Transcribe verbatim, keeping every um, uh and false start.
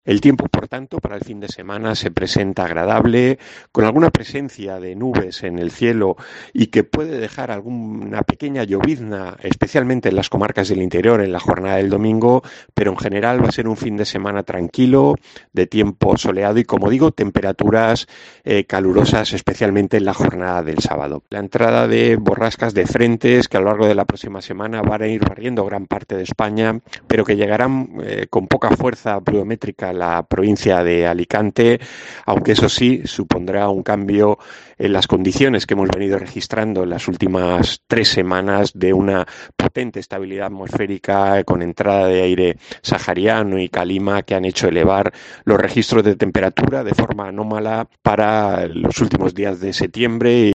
El tiempo, por tanto, para el fin de semana se presenta agradable, con alguna presencia de nubes en el cielo y que puede dejar alguna pequeña llovizna, especialmente en las comarcas del interior en la jornada del domingo, pero en general va a ser un fin de semana tranquilo, de tiempo soleado y, como digo, temperaturas eh, calurosas, especialmente en la jornada del sábado. La entrada de borrascas de frentes que a lo largo de la próxima semana van a ir barriendo gran parte de España, pero que llegarán eh, con poca fuerza pluviométrica a la provincia de Alicante, aunque eso sí supondrá un cambio en las condiciones que hemos venido registrando en las últimas tres semanas de una potente estabilidad atmosférica con entrada de aire sahariano y calima que han hecho elevar los registros de temperatura de forma anómala para los últimos días de septiembre